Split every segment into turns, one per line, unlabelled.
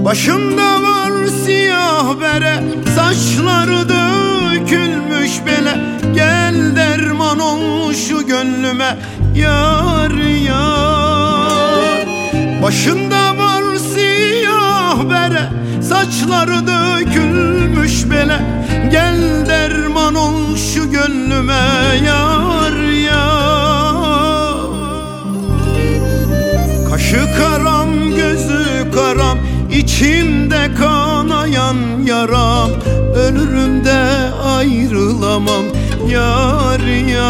Başımda var siyah bere, saçları dökülmüş bele. Gel derman ol şu gönlüme yar yar. Başımda var siyah bere, saçları dökülmüş bele. Gel derman ol şu gönlüme yar yar. Kaşı karam gözü karam, İçimde kanayan yaram. Ölürüm de ayrılamam yar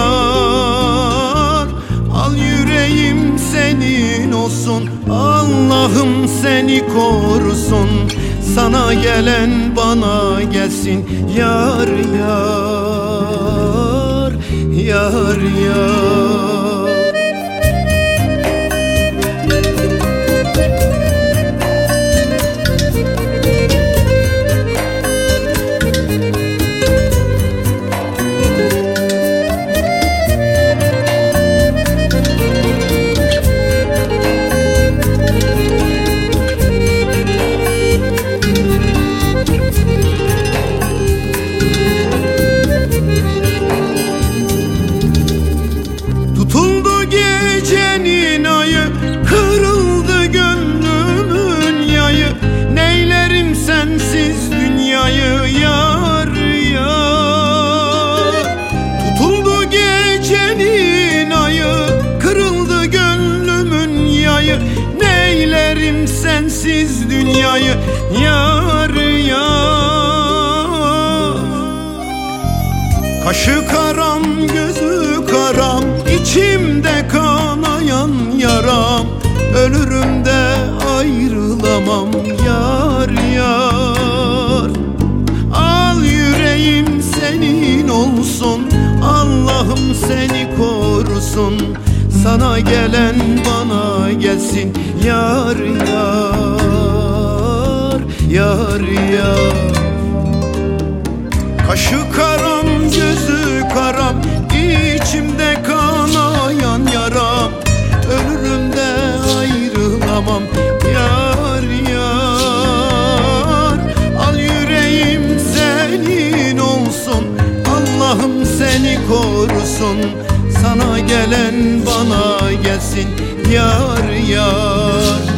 yar. Al yüreğim senin olsun, Allah'ım seni korusun. Sana gelen bana gelsin yar yar, yar yar. Gecenin ayı, kırıldı gönlümün yayı. Neylerim sensiz dünyayı yar yar. Tutuldu gecenin ayı, kırıldı gönlümün yayı. Neylerim sensiz dünyayı yar yar. Kaşı karam gözü karam, İçimde kanayan yaram. Ölürüm de ayrılamam yar yar. Al yüreğim senin olsun, Allah'ım seni korusun. Sana gelen bana gelsin yar yar, yar yar. Kaşı karam gözü karam, İçimde kanayan yaram. Ölürüm de ayrılamam yar yar. Al yüreğim senin olsun, Allah'ım seni korusun. Sana gelen bana gelsin yar yar.